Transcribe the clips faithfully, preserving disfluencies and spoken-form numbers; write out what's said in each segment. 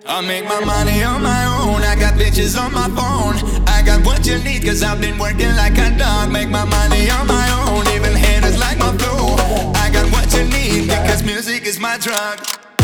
I make my money on my own, I got bitches on my phone. I got what you need cause I've been working like a dog. Make my money on my own, even haters like my flow. I got what you need because music is my drug.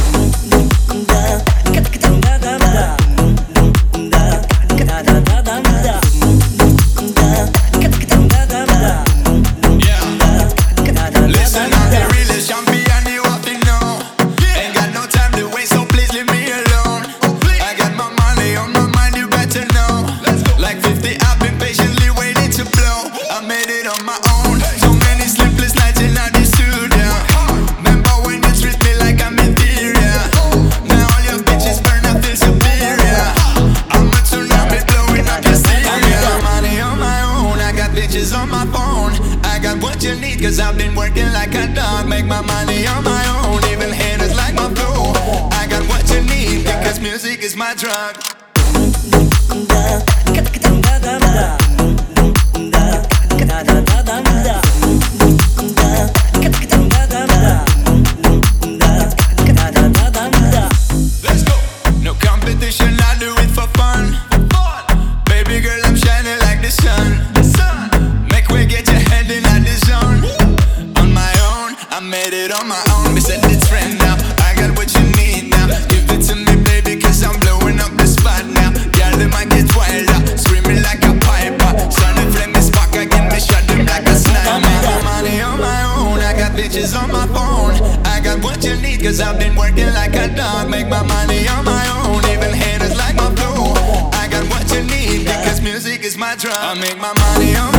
Listen, I'm the realest champion you have to know. Ain't got no time to waste, so please leave me alone. I got my money on my mind, you better know. Like fifty, I've been patiently waiting to blow. I made it on my own, so many sleepless nights in the studio. Remember when you treat me like I'm inferior? Now all your bitches burn, I feel superior. I'm a tsunami blowing up your stereo. I make my money on my own, I got bitches on my phone. I got what you need cause I've been working like a dog. Make my money on my own, even haters like my flow. I got what you need because music is my drug. Let's go. No competition, I do it for fun. Baby girl, I'm shining like the sun. Make we get your head in the zone. On my own, I made it on my own. We said it's friend now, I got what you need now. Give it to me, baby, cause I'm blowing up the spot now. Girl, they might get wild up, screaming like a piper. Sun and flame is back again, me shot them like a sniper. I make my money on my own, I got bitches on my phone. I got what you need cause I've been working like a dog. Make my money on my own, even haters like my flow. I got what you need because music is my drug. I make my money on my own.